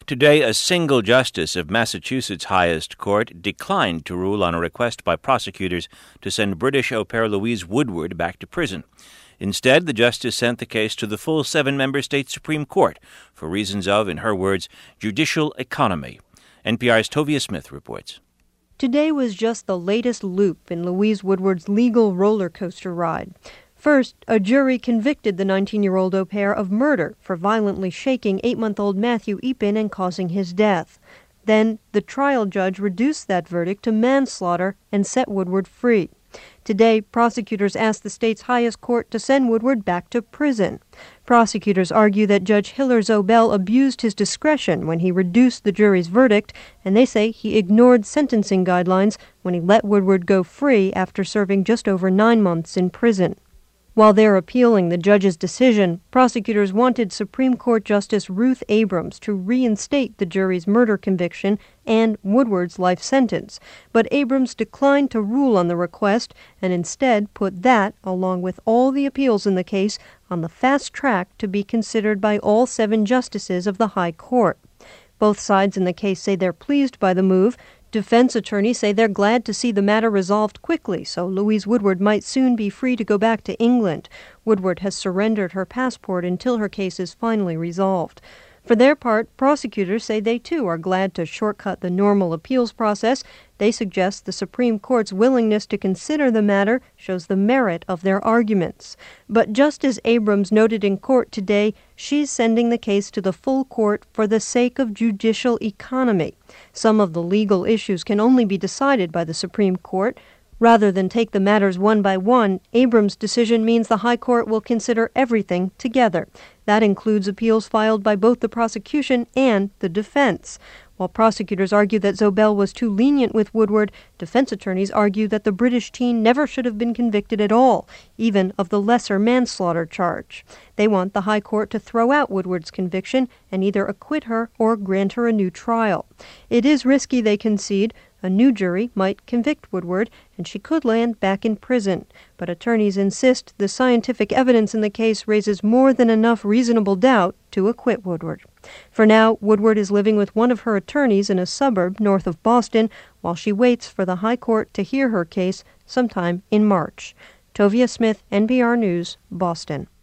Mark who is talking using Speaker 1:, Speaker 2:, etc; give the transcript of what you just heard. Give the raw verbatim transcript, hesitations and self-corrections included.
Speaker 1: Today, a single justice of Massachusetts' highest court declined to rule on a request by prosecutors to send British au pair Louise Woodward back to prison. Instead, the justice sent the case to the full seven-member state Supreme Court for reasons of, in her words, judicial economy. N P R's Tovia Smith reports.
Speaker 2: Today was just the latest loop in Louise Woodward's legal roller coaster ride. First, a jury convicted the nineteen-year-old au pair of murder for violently shaking eight-month-old Matthew Eapen and causing his death. Then, the trial judge reduced that verdict to manslaughter and set Woodward free. Today, prosecutors asked the state's highest court to send Woodward back to prison. Prosecutors argue that Judge Hiller Zobel abused his discretion when he reduced the jury's verdict, and they say he ignored sentencing guidelines when he let Woodward go free after serving just over nine months in prison. While they're appealing the judge's decision, prosecutors wanted Supreme Court Justice Ruth Abrams to reinstate the jury's murder conviction and Woodward's life sentence. But Abrams declined to rule on the request and instead put that, along with all the appeals in the case, on the fast track to be considered by all seven justices of the High Court. Both sides in the case say they're pleased by the move. Defense attorneys say they're glad to see the matter resolved quickly, so Louise Woodward might soon be free to go back to England. Woodward has surrendered her passport until her case is finally resolved. For their part, prosecutors say they too are glad to shortcut the normal appeals process. They suggest the Supreme Court's willingness to consider the matter shows the merit of their arguments. But just as Abrams noted in court today, she's sending the case to the full court for the sake of judicial economy. Some of the legal issues can only be decided by the Supreme Court. Rather than take the matters one by one, Abrams' decision means the High Court will consider everything together. That includes appeals filed by both the prosecution and the defense. While prosecutors argue that Zobel was too lenient with Woodward, defense attorneys argue that the British teen never should have been convicted at all, even of the lesser manslaughter charge. They want the High Court to throw out Woodward's conviction and either acquit her or grant her a new trial. It is risky, they concede. A new jury might convict Woodward, and she could land back in prison. But attorneys insist the scientific evidence in the case raises more than enough reasonable doubt to acquit Woodward. For now, Woodward is living with one of her attorneys in a suburb north of Boston while she waits for the High Court to hear her case sometime in March. Tovia Smith, N P R News, Boston.